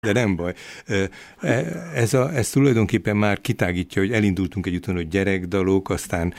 De nem baj. Ez tulajdonképpen már kitágítja, hogy elindultunk egy úton, hogy gyerekdalok, aztán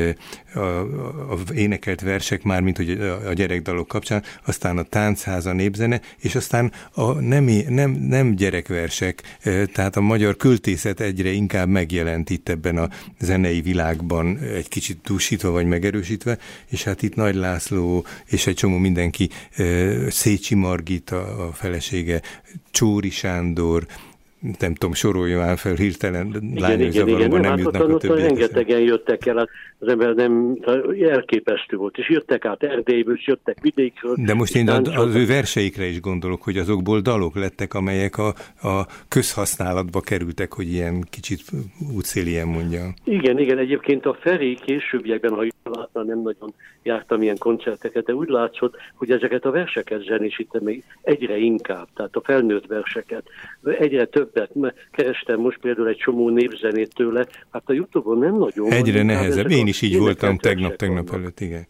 a énekelt versek már, mint hogy a gyerekdalok kapcsán, aztán a táncház, a népzene, és aztán a nem gyerekversek, tehát a magyar költészet egyre inkább megjelent itt ebben a zenei világban, egy kicsit túlsítva vagy megerősítve, és hát itt Nagy László és egy csomó mindenki, Szécsi Margit, a felesége, Csóri Sándor, nem tudom, soroljon fel hirtelen lányzavaróban nem jutnak a többiek. Rengetegen jöttek el, az ember nem elképesztő volt, és jöttek át Erdélyből, és jöttek vidékről. De most én az ő verseikre is gondolok, hogy azokból dalok lettek, amelyek a közhasználatba kerültek, hogy ilyen kicsit útszélien mondjam. Igen, egyébként a Feri későbbiekben, ha jól láttam, nem nagyon jártam ilyen koncerteket, de úgy látszott, hogy ezeket a verseket zenésítem még egyre inkább, tehát a felnőtt verseket, egyre többet. Kerestem most például egy csomó népzenét tőle, hát a YouTube-on nem nagyon. Egyre nehezebb, én is így voltam tegnap előtt, igen.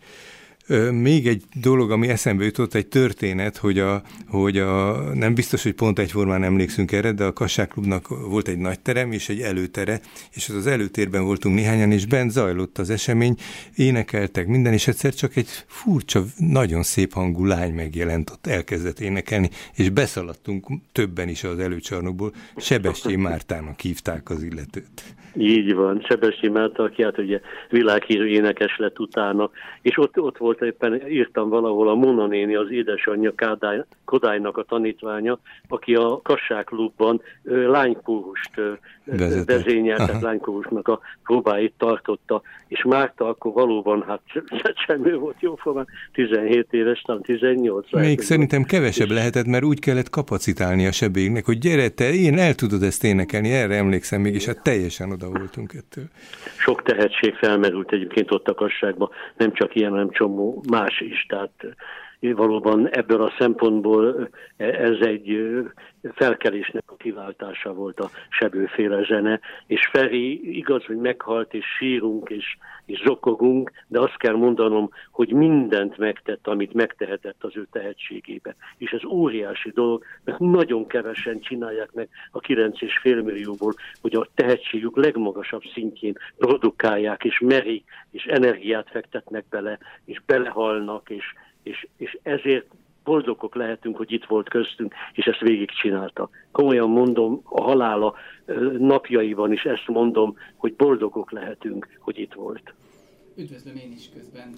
Még egy dolog, ami eszembe jutott, egy történet, hogy nem biztos, hogy pont egyformán emlékszünk erre, de a Kassák Klubnak volt egy nagy terem és egy előtere, és az előtérben voltunk néhányan, és bent zajlott az esemény, énekeltek minden, és egyszer csak egy furcsa, nagyon szép hangú lány megjelent, ott elkezdett énekelni, és beszaladtunk többen is az előcsarnokból. Sebestyén Mártának hívták az illetőt. Így van, Sebestyén Márta, aki hát ugye világhírű énekes lett utána, és ott volt éppen, írtam valahol, a Mona néni, az édesanyja Kodálynak a tanítványa, aki a Kassák Klubban lánykórust vezényelt, tehát lánykórusnak a próbáit tartotta, és Márta akkor valóban, hát semmi volt jóformán, 17 éves, talán 18. Még szerintem kevesebb lehetett, mert úgy kellett kapacitálni a sebéknek, hogy gyere te, én el tudod ezt énekelni, erre emlékszem még, és hát teljesen oda voltunk ettől. Sok tehetség felmerült egyébként ott a Kasságban, nem csak ilyen, hanem csomó más is, tehát valóban ebből a szempontból ez egy felkelésnek a kiváltása volt a Sebőféle zene, és Feri igaz, hogy meghalt, és sírunk, és zokogunk, de azt kell mondanom, hogy mindent megtett, amit megtehetett az ő tehetségébe. És ez óriási dolog, mert nagyon kevesen csinálják meg a 9,5 millióból, hogy a tehetségük legmagasabb szintjén produkálják, és merik, és energiát fektetnek bele, és belehalnak, és ezért boldogok lehetünk, hogy itt volt köztünk, és ezt végigcsinálta. Komolyan mondom, a halála napjaiban is ezt mondom, hogy boldogok lehetünk, hogy itt volt. Üdvözlöm én is közben.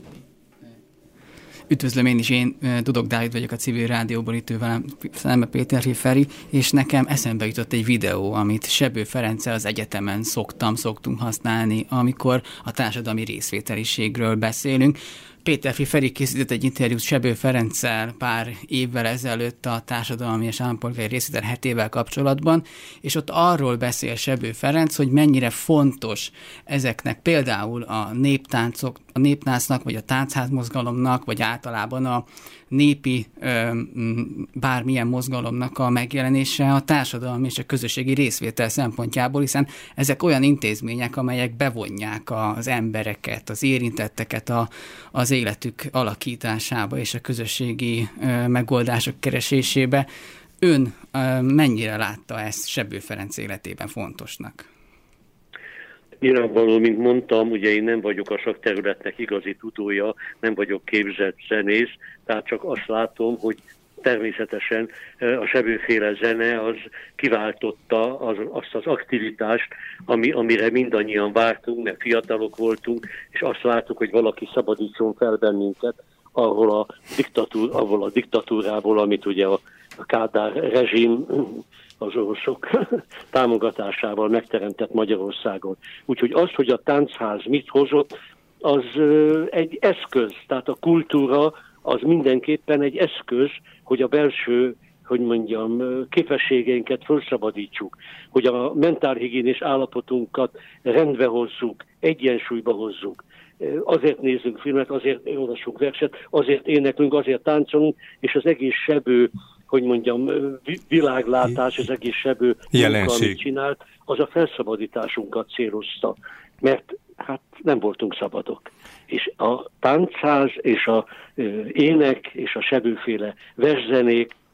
Üdvözlöm én is, én Dudok Dávid vagyok a Civil Rádióból, itt velem szembe Péterfi Feri, és nekem eszembe jutott egy videó, amit Sebő Ferenccel az egyetemen szoktunk használni, amikor a társadalmi részvételiségről beszélünk. Péterfi Feri készített egy interjút Sebő Ferenccel pár évvel ezelőtt a társadalmi és állampolgári részvétel hetével kapcsolatban, és ott arról beszél Sebő Ferenc, hogy mennyire fontos ezeknek például a néptáncnak, vagy a táncházmozgalomnak, vagy általában a népi bármilyen mozgalomnak a megjelenése a társadalmi és a közösségi részvétel szempontjából, hiszen ezek olyan intézmények, amelyek bevonják az embereket, az érintetteket az életük alakításába és a közösségi megoldások keresésébe. Ön mennyire látta ezt Sebő Ferenc életében fontosnak? Nyilvánvaló, mint mondtam, ugye én nem vagyok a szakterületnek igazi tudója, nem vagyok képzett zenész, tehát csak azt látom, hogy természetesen a Sebőféle zene az kiváltotta azt az aktivitást, amire mindannyian vártunk, mert fiatalok voltunk, és azt láttuk, hogy valaki szabadítson fel bennünket ahol a diktatúrából, amit ugye a Kádár rezsim az oroszok támogatásával megteremtett Magyarországon. Úgyhogy az, hogy a táncház mit hozott, az egy eszköz, tehát a kultúra az mindenképpen egy eszköz, hogy a belső, hogy mondjam, képességeinket felszabadítsuk, hogy a mentálhigiénés állapotunkat rendbe hozzuk, egyensúlyba hozzuk. Azért nézzünk filmet, azért olvasunk verset, azért éneklünk, azért táncolunk, és az egész Sebő, hogy mondjam, világlátás, az egész Sebő munka, amit csinált, az a felszabadításunkat célozta. Mert hát nem voltunk szabadok. És a táncház, és a ének, és a Sebőféle verszenék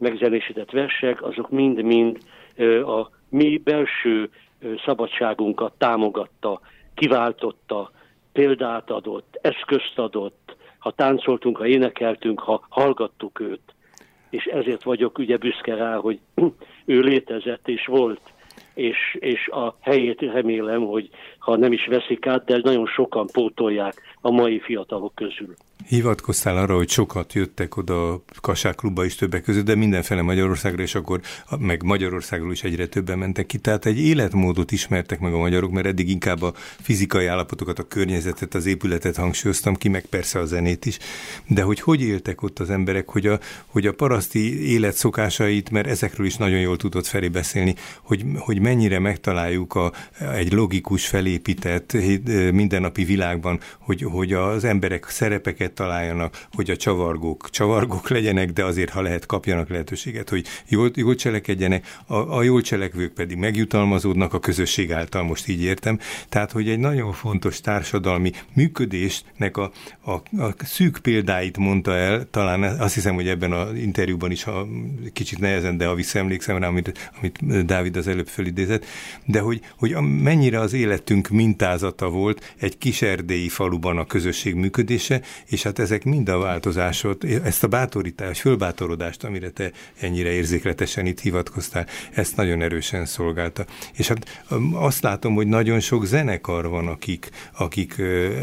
megzenésített versek, azok mind-mind a mi belső szabadságunkat támogatta, kiváltotta, példát adott, eszközt adott, ha táncoltunk, ha énekeltünk, ha hallgattuk őt. És ezért vagyok ugye büszke rá, hogy ő létezett és volt, és a helyét remélem, hogy ha nem is veszik át, de nagyon sokan pótolják a mai fiatalok közül. Hivatkoztál arra, hogy sokat jöttek oda a Kassák klubba is többek között, de mindenféle Magyarországra, és akkor meg Magyarországról is egyre többen mentek ki. Tehát egy életmódot ismertek meg a magyarok, mert eddig inkább a fizikai állapotokat, a környezetet, az épületet hangsúlyoztam ki, meg persze a zenét is. De hogy éltek ott az emberek, hogy a paraszti élet szokásait, mert ezekről is nagyon jól tudott Feri beszélni, hogy mennyire megtaláljuk egy logikus, felépített mindennapi világban, hogy az emberek szerepeket találjanak, hogy a csavargók legyenek, de azért, ha lehet, kapjanak lehetőséget, hogy jól cselekedjenek, a jól cselekvők pedig megjutalmazódnak a közösség által, most így értem. Tehát, hogy egy nagyon fontos társadalmi működésnek a szűk példáit mondta el, talán azt hiszem, hogy ebben az interjúban is kicsit nehezen, de ha visszaemlékszem rá, amit Dávid az előbb fölidézett, de hogy mennyire az életünk mintázata volt egy kis erdélyi faluban a közösség működése, és hát ezek mind a változásot, ezt a bátorítást, fölbátorodást, amire te ennyire érzékletesen itt hivatkoztál, ezt nagyon erősen szolgálta. És hát azt látom, hogy nagyon sok zenekar van, akik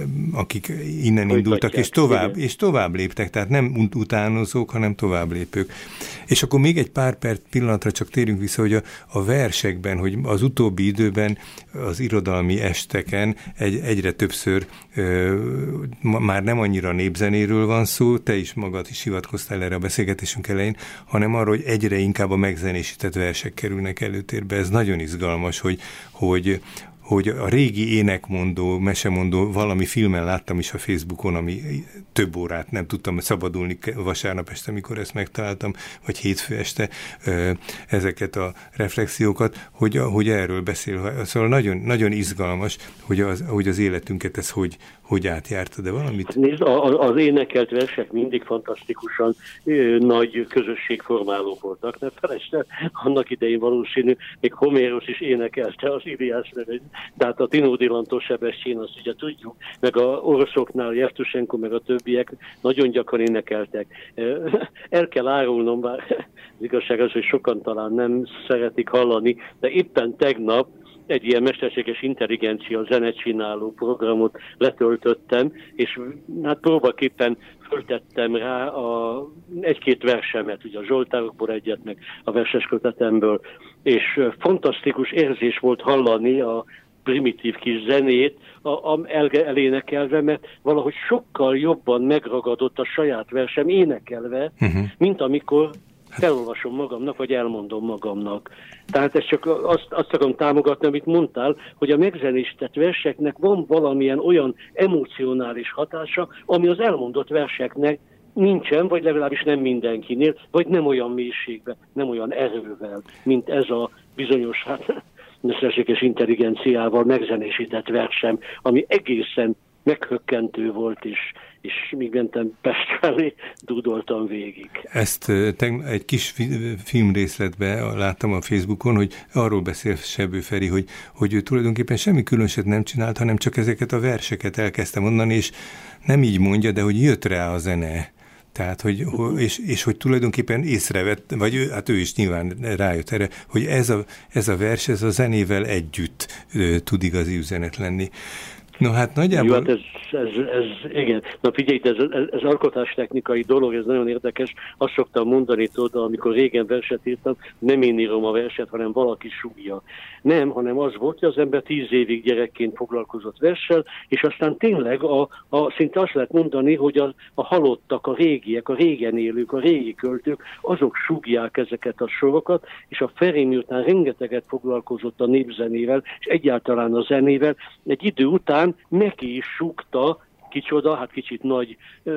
innen indultak, és tovább léptek, tehát nem utánozók, hanem tovább lépők. És akkor még egy pár pillanatra csak térjünk vissza, hogy a versekben, hogy az utóbbi időben az irodalmi esteken egyre többször már nem annyira népzenéről van szó, te is magad is hivatkoztál erre a beszélgetésünk elején, hanem arra, hogy egyre inkább a megzenésített versek kerülnek előtérbe. Ez nagyon izgalmas, hogy a régi énekmondó, mesemondó, valami filmen láttam is a Facebookon, ami több órát nem tudtam szabadulni vasárnap este, mikor ezt megtaláltam, vagy hétfő este ezeket a reflexiókat, hogy erről beszél. Szóval nagyon, nagyon izgalmas, hogy az életünket ez hogy átjárta, de valamit... Nézd, az énekelt versek mindig fantasztikusan nagy közösségformálók voltak. Ne felejtsd el, annak idején valószínű, még Homérosz is énekelte az Iliás nevét. Tehát a Tino Dillantó Sebestyén, azt ugye tudjuk, meg a oroszoknál Jevtusenko, meg a többiek nagyon gyakran énekeltek. El kell árulnom, bár az igazság az, hogy sokan talán nem szeretik hallani, de éppen tegnap egy ilyen mesterséges intelligencia zenecsináló programot letöltöttem, és hát próbaképpen föltettem rá egy-két versemet, ugye a Zsoltárokból egyet, meg a verses kötetemből, és fantasztikus érzés volt hallani a primitív kis zenét, elénekelve, mert valahogy sokkal jobban megragadott a saját versem énekelve, mint amikor felolvasom magamnak, vagy elmondom magamnak. Tehát ezt csak azt akarom támogatni, amit mondtál, hogy a megzenésített verseknek van valamilyen olyan emocionális hatása, ami az elmondott verseknek nincsen, vagy legalábbis nem mindenkinél, vagy nem olyan mélységben, nem olyan erővel, mint ez a bizonyos, mesterséges intelligenciával megzenésített versem, ami egészen meghökkentő volt, és míg mentem Pest felé, dúdoltam végig. Ezt egy kis filmrészletben láttam a Facebookon, hogy arról beszél Sebő Feri, hogy ő tulajdonképpen semmi különöset nem csinált, hanem csak ezeket a verseket elkezdte mondani, és nem így mondja, de hogy jött rá a zene. Tehát, és hogy tulajdonképpen észrevett, vagy ő is nyilván rájött erre, hogy ez a vers, ez a zenével együtt tud igazi üzenet lenni. No, hát nagyjából... Jó, hát ez igen. Na figyelj, ez alkotástechnikai dolog, ez nagyon érdekes. Azt szoktam mondani, tudod, amikor régen verset írtam, nem én írom a verset, hanem valaki súgja. Nem, hanem az volt, hogy az ember 10 évig gyerekként foglalkozott verssel, és aztán tényleg szinte azt lehet mondani, hogy a halottak, a régiek, a régen élők, a régi költők, azok súgják ezeket a sorokat, és a Feri miután rengeteget foglalkozott a népzenével, és egyáltalán a zenével, egy idő után neki is súgta, kicsoda, hát kicsit nagy,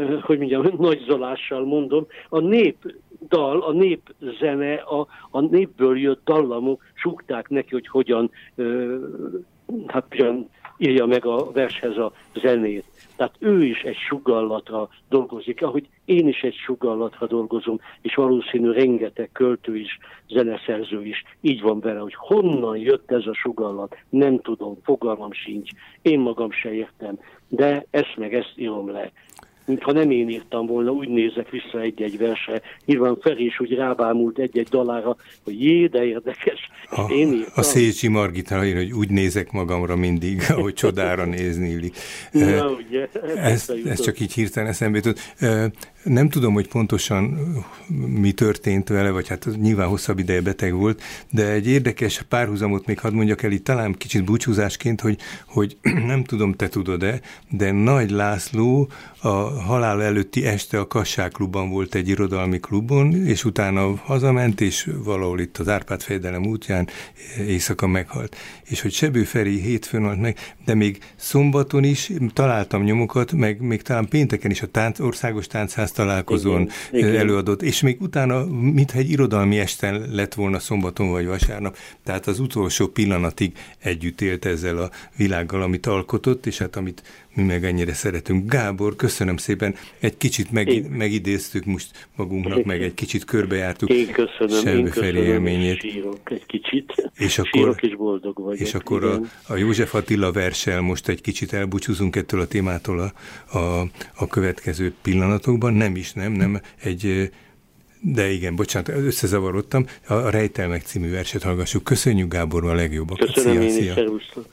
nagy zolással mondom, a népdal, a népzene, a népből jött dallamok súgták neki, hogy hogyan ugyan írja meg a vershez a zenét. Tehát ő is egy sugallatra dolgozik, ahogy én is egy sugallatra dolgozom, és valószínű rengeteg költő is, zeneszerző is így van vele, hogy honnan jött ez a sugallat, nem tudom, fogalmam sincs, én magam se értem, de ezt meg ezt írom le. Mintha nem én írtam volna, úgy nézek vissza egy-egy versre. Nyilván Feri is úgy rábámult egy-egy dalára, hogy jé, de érdekes. Én írtam. A Széchenyi Margita ír, hogy úgy nézek magamra mindig, ahogy csodára nézni illik. Na, ugye, ez csak így hirtelen eszembe jutott. Nem tudom, hogy pontosan mi történt vele, vagy hát nyilván hosszabb ideje beteg volt, de egy érdekes párhuzamot még hadd mondjak el itt, talán kicsit búcsúzásként, hogy nem tudom, te tudod-e, de Nagy László a halál előtti este a Kassák klubban volt egy irodalmi klubon, és utána hazament, és valahol itt az Árpád-fejedelem útján éjszaka meghalt. És hogy Sebő Feri hétfőn halt meg, de még szombaton is találtam nyomokat, meg még talán pénteken is a országos táncház találkozón előadott, és még utána, mintha egy irodalmi esten lett volna szombaton vagy vasárnap, tehát az utolsó pillanatig együtt élt ezzel a világgal, amit alkotott, és hát amit mi meg ennyire szeretünk. Gábor, köszönöm szépen, egy kicsit megidéztük most magunknak, meg egy kicsit körbejártuk Sebő Feri élményét. Sírok egy kicsit, és boldog vagyok. És akkor a József Attila verssel most egy kicsit elbúcsúzunk ettől a témától a következő pillanatokban. Nem, de igen, bocsánat, összezavarodtam. A Rejtelmek című verset hallgassuk. Köszönjük, Gábor, a legjobbakat. Köszönöm, én is, szervusztok.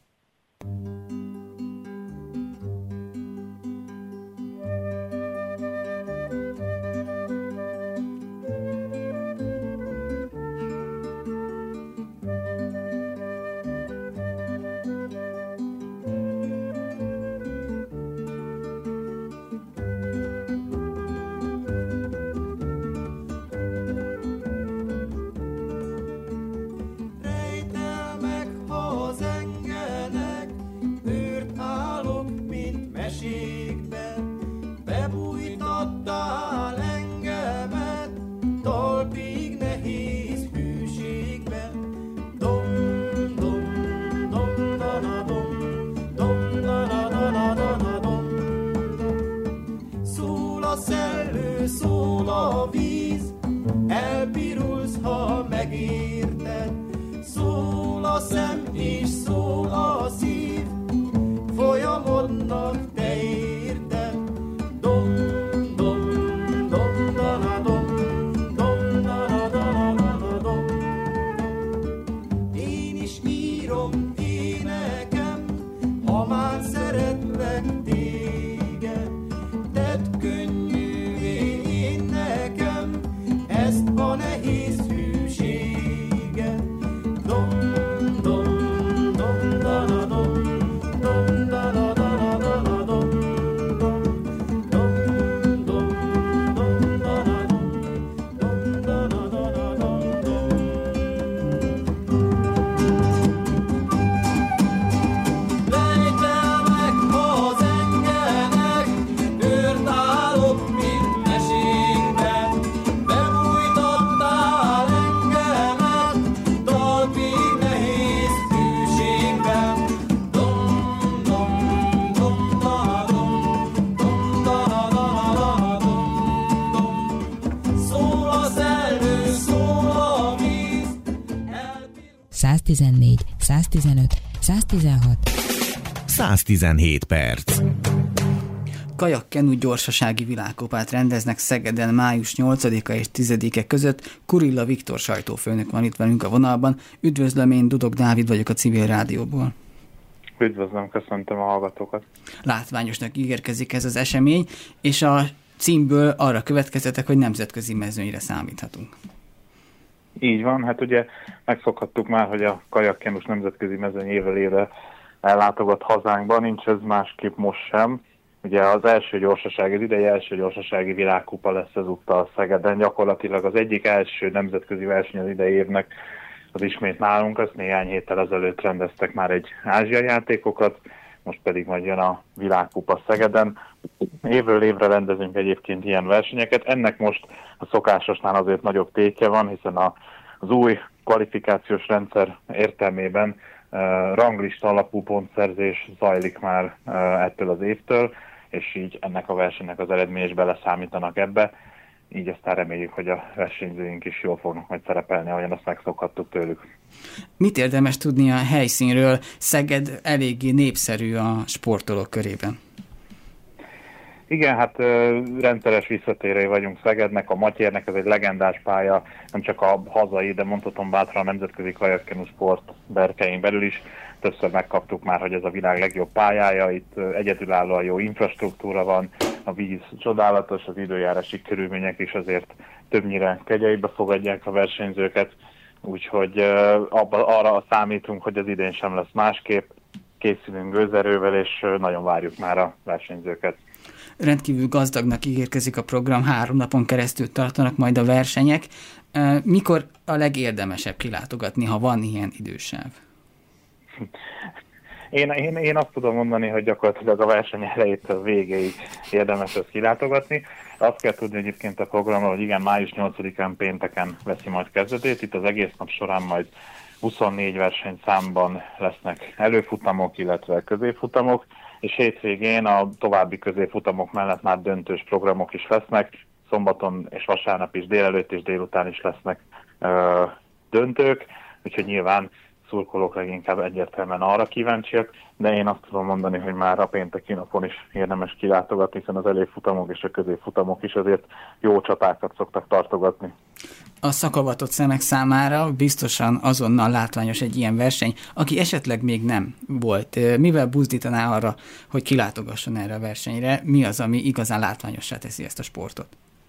...114, 115, 116... 117 perc. Kajak-kenu gyorsasági világkupát rendeznek Szegeden május 8-a és 10-e között. Kurilla Viktor sajtófőnök van itt velünk a vonalban. Üdvözlöm, én Dudok Dávid vagyok a Civil Rádióból. Üdvözlöm, köszöntöm a hallgatókat. Látványosnak ígérkezik ez az esemény, és a címből arra következtetek, hogy nemzetközi mezőnyre számíthatunk. Így van, hát ugye megszokhattuk már, hogy a kajakkenus nemzetközi mezőny évvel évre ellátogat hazánkba, nincs ez másképp most sem. Ugye az első gyorsaság, az idei első gyorsasági világkupa lesz ezúttal Szegeden, gyakorlatilag az egyik első nemzetközi verseny az idei évnek az ismét nálunk, ezt néhány héttel ezelőtt rendeztek már egy ázsiai játékokat, most pedig majd jön a világkupa Szegeden. Évről évre rendezünk egyébként ilyen versenyeket, ennek most a szokásosnál azért nagyobb tétje van, hiszen az új kvalifikációs rendszer értelmében ranglista alapú pontszerzés zajlik már ettől az évtől, és így ennek a versenynek az eredmény is beleszámítanak ebbe. Így aztán reméljük, hogy a versenyzőink is jól fognak majd szerepelni, ahogyan azt megszokhattuk tőlük. Mit érdemes tudni a helyszínről? Szeged eléggé népszerű a sportolók körében. Igen, hát rendszeres visszatérői vagyunk Szegednek, a Matyérnek ez egy legendás pálya, nem csak a hazai, de mondhatom bátran a nemzetközi kajakkenu sport berkein belül is. Többször megkaptuk már, hogy ez a világ legjobb pályája, itt egyedülállóan jó infrastruktúra van, a víz csodálatos, az időjárási körülmények is azért többnyire kegyeibe fogadják a versenyzőket, úgyhogy arra számítunk, hogy az idén sem lesz másképp, készülünk gőzerővel, és nagyon várjuk már a versenyzőket. Rendkívül gazdagnak ígérkezik a program, 3 napon keresztül tartanak majd a versenyek. Mikor a legérdemesebb kilátogatni, ha van ilyen idősáv? Én azt tudom mondani, hogy gyakorlatilag a verseny elejétől végéig érdemes ezt kilátogatni. Azt kell tudni egyébként a programról, hogy igen, május 8-án pénteken veszi majd kezdetét. Itt az egész nap során majd 24 versenyszámban lesznek előfutamok, illetve középfutamok, és hétvégén a további középfutamok mellett már döntős programok is lesznek. Szombaton és vasárnap is délelőtt és délután is lesznek döntők, úgyhogy nyilván szurkolók leginkább egyértelműen arra kíváncsiak, de én azt tudom mondani, hogy már a pénteki napon is érdemes kilátogatni, hiszen az előfutamok és a középfutamok is azért jó csatákat szoktak tartogatni. A szakavatott szemek számára biztosan azonnal látványos egy ilyen verseny, aki esetleg még nem volt. Mivel buzdítaná arra, hogy kilátogasson erre a versenyre? Mi az, ami igazán látványossá teszi ezt a sportot?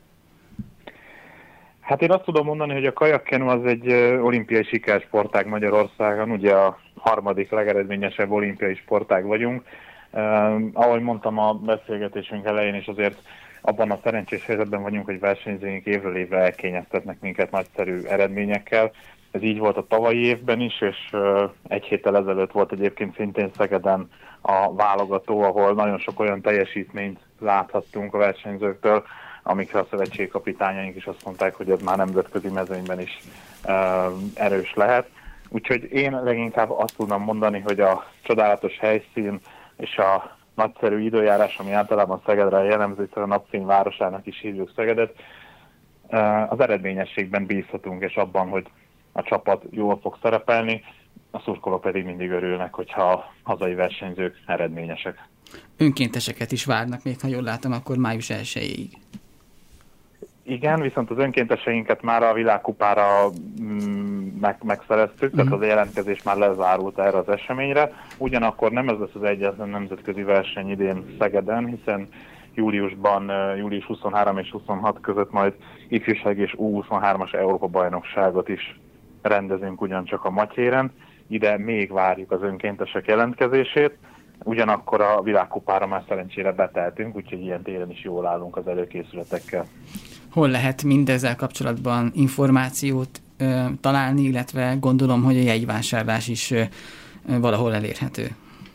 Hát én azt tudom mondani, hogy a kajakkenu az egy olimpiai sikersportág Magyarországon, ugye a 3. legeredményesebb olimpiai sportág vagyunk. Ahogy mondtam a beszélgetésünk elején is, azért abban a szerencsés helyzetben vagyunk, hogy versenyzőink évről évre elkényeztetnek minket nagyszerű eredményekkel. Ez így volt a tavalyi évben is, és egy héttel ezelőtt volt egyébként szintén Szegeden a válogató, ahol nagyon sok olyan teljesítményt láthattunk a versenyzőktől, amikre a szövetségkapitányaink is azt mondták, hogy ez már nemzetközi mezőnyben is erős lehet. Úgyhogy én leginkább azt tudnám mondani, hogy a csodálatos helyszín és a nagyszerű időjárás, ami általában Szegedre jellemző, a napfény városának is hívjuk Szegedet, az eredményességben bízhatunk, és abban, hogy a csapat jól fog szerepelni, a szurkolók pedig mindig örülnek, hogyha a hazai versenyzők eredményesek. Önkénteseket is várnak még, ha jól látom, akkor május 1-ig. Igen, viszont az önkénteseinket már a világkupára megszereztük, tehát az jelentkezés már lezárult erre az eseményre. Ugyanakkor nem ez lesz az egyetlen nemzetközi verseny idén Szegeden, hiszen július 23 és 26 között majd ifjúság és U23-as Európa-bajnokságot is rendezünk ugyancsak a Matyéren. Ide még várjuk az önkéntesek jelentkezését. Ugyanakkor a világkupára már szerencsére beteltünk, úgyhogy ilyen téren is jól állunk az előkészületekkel. Hol lehet mindezzel kapcsolatban információt találni, illetve gondolom, hogy a jegyvásárlás is valahol elérhető?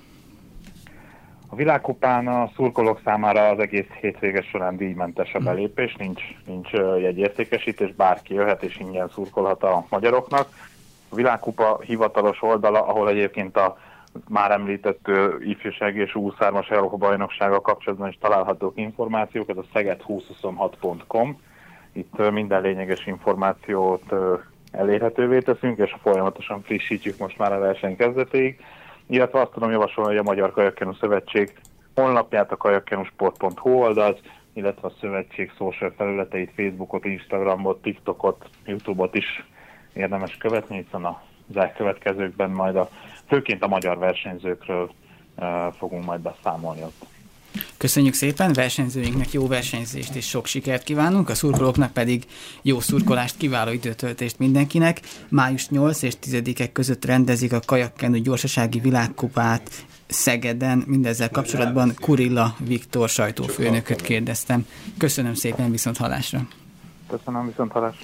A világkupán a szurkolók számára az egész hétvége során díjmentes a belépés, nincs jegyértékesítés, bárki jöhet és ingyen szurkolhat a magyaroknak. A világkupa hivatalos oldala, ahol egyébként a már említett ifjúsági és U23-as Európa-bajnoksággal kapcsolatban is találhatók információk, ez a szeged2026.com. Itt minden lényeges információt elérhetővé teszünk, és folyamatosan frissítjük most már a verseny kezdetéig. Illetve azt tudom javasolni, hogy a Magyar Kajakkenu Szövetség honlapját, a kajakkenusport.hu oldalt, illetve a szövetség social felületeit, Facebookot, Instagramot, TikTokot, YouTube-ot is érdemes követni, hiszen az elkövetkezőkben majd főként a magyar versenyzőkről fogunk majd beszámolni ott. Köszönjük szépen, versenyzőinknek jó versenyzést és sok sikert kívánunk, a szurkolóknak pedig jó szurkolást, kiváló időtöltést mindenkinek. Május 8 és 10-ek között rendezik a kajakkenu gyorsasági világkupát Szegeden. Mindezzel kapcsolatban Kurilla Viktor sajtófőnököt kérdeztem. Köszönöm szépen, viszonthallásra. Köszönöm, viszonthallásra.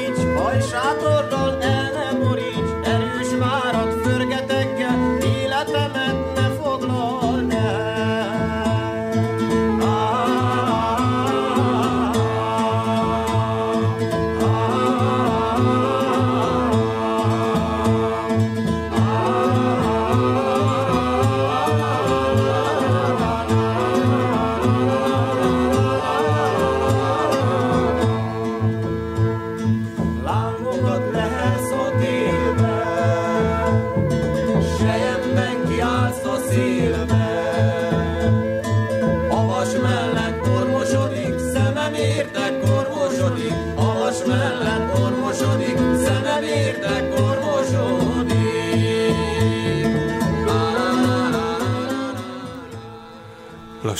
Sátorral el ne boríts, erős várat förgetekkel, életem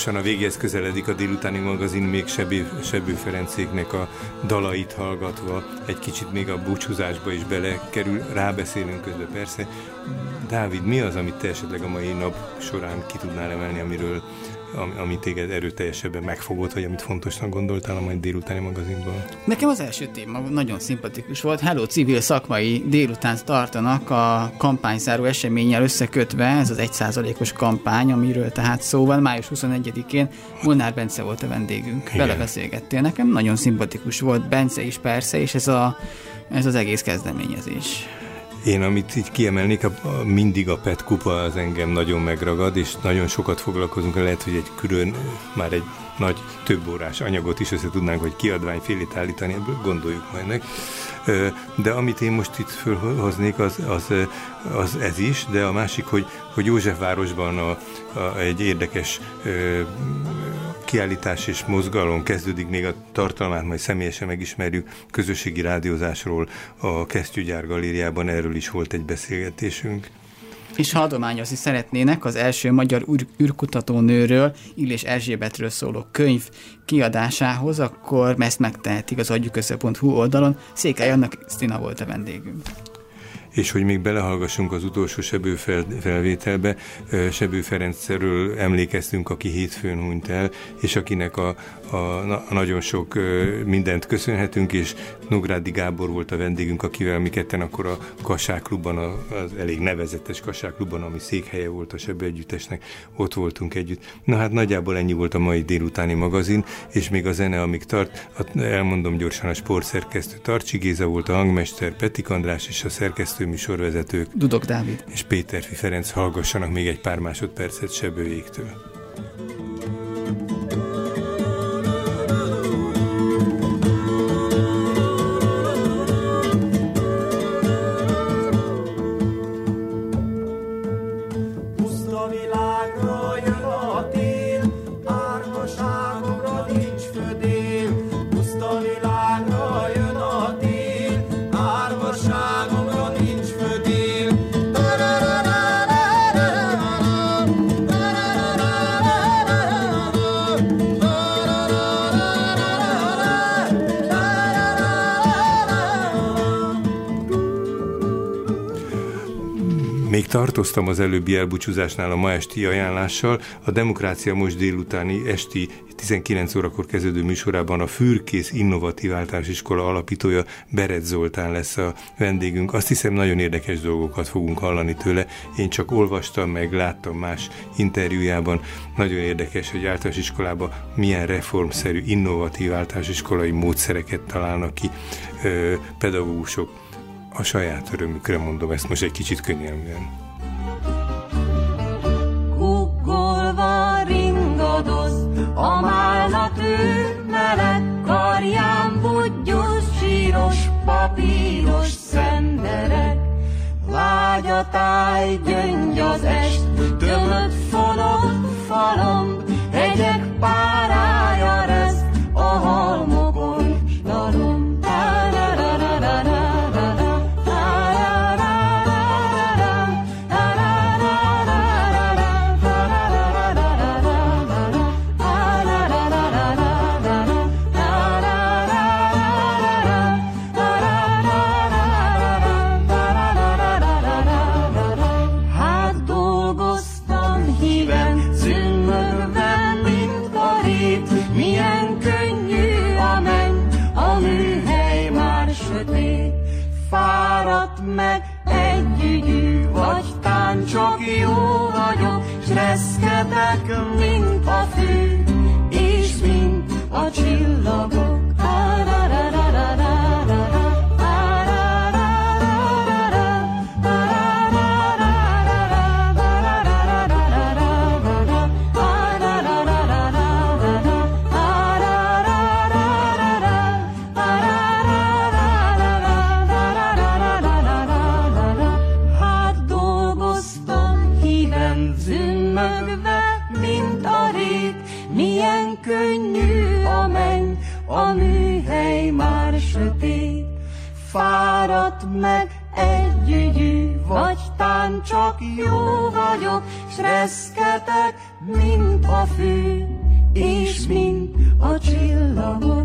lassan a végéhez közeledik a délutáni magazin, még Sebő Ferencéknek a dalait hallgatva, egy kicsit még a búcsúzásba is belekerül, rábeszélünk közben persze. Dávid, mi az, amit te esetleg a mai nap során ki tudnál emelni, ami téged erőteljesebben megfogott, vagy amit fontosnak gondoltál a mai délutáni magazinban? Nekem az első téma nagyon szimpatikus volt. Hello Civil szakmai délutánt tartanak a kampányzáró eseménnyel összekötve, ez az 1%-os kampány, amiről tehát szó van. Május 21-én Molnár Bence volt a vendégünk. Igen. Belebeszélgettél. Nekem nagyon szimpatikus volt Bence is persze, és ez az egész kezdeményezés. Én amit így kiemelnék, mindig a PET kupa az engem nagyon megragad, és nagyon sokat foglalkozunk, lehet, hogy már egy nagy több órás anyagot is össze tudnánk, hogy kiadványfélét állítani, ebből gondoljuk majd meg. De amit én most itt fölhoznék, az ez is, de a másik, hogy Józsefvárosban egy érdekes kiállítás és mozgalom kezdődik, még a tartalmát majd személyesen megismerjük, közösségi rádiózásról a Kesztyűgyár galériában, erről is volt egy beszélgetésünk. És ha adományozni szeretnének az első magyar űrkutatónőről, Illés Erzsébetről szóló könyv kiadásához, akkor ezt megtehetik az adjukösze.hu oldalon. Székely Anna Krisztina volt a vendégünk. És hogy még belehallgassunk az utolsó Sebő felvételbe, Sebő Ferencről emlékeztünk, aki hétfőn hunyt el, és akinek a nagyon sok mindent köszönhetünk, és Nógrádi Gábor volt a vendégünk, akivel mi ketten akkor a Kassák klubban, az elég nevezetes Kassák klubban, ami székhelye volt a Sebő együttesnek, ott voltunk együtt. Na hát nagyjából ennyi volt a mai délutáni magazin, és még a zene, amíg tart, elmondom gyorsan, a sportszerkesztő Tarcsi Géza volt, a hangmester Petik András, és a szerkesztő műsorvezetők Dudok Dávid és Péterfi Ferenc. Hallgassanak még egy pár másodpercet Sebőjéktől. Még tartoztam az előbbi elbúcsúzásnál a ma esti ajánlással. A Demokrácia most délutáni esti 19 órakor kezdődő műsorában a Fürkész Innovatív Általános Iskola alapítója Berett Zoltán lesz a vendégünk. Azt hiszem, nagyon érdekes dolgokat fogunk hallani tőle. Én csak olvastam, meg láttam más interjújában. Nagyon érdekes, hogy általános iskolában milyen reformszerű, innovatív általános iskolai módszereket találnak ki pedagógusok. A saját örömükre mondom ezt most egy kicsit könnyelműen. Kuggolva ringadoz, a málnatűr meleg karján budgyos, síros, papíros szenderek. Vágy a táj, gyöngy az est, tömött fonott falom, hegyek párája reszt, a halmokon s dalom. Fáradt meg együgyű, vagy tán csak jó vagyok, s reszketek, mint a fű, és mint a csillagok. Könnyű a menny, a műhely már sötét. Fáradt meg együgyű, vagy tán talán csak jó vagyok, s reszketek, mint a fű, és mint a csillagok.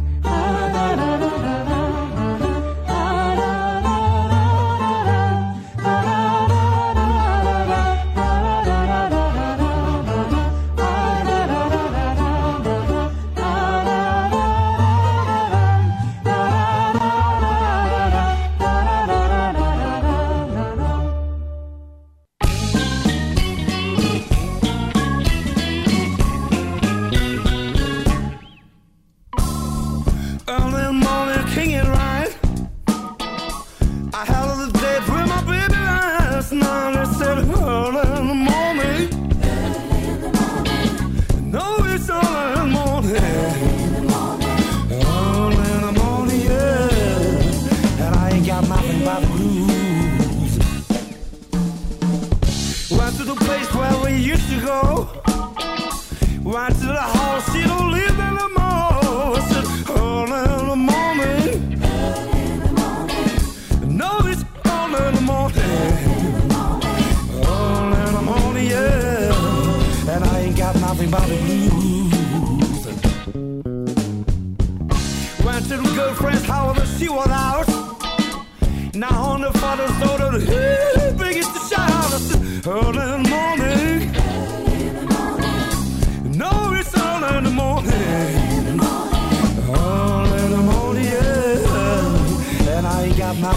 No, it's all in the morning.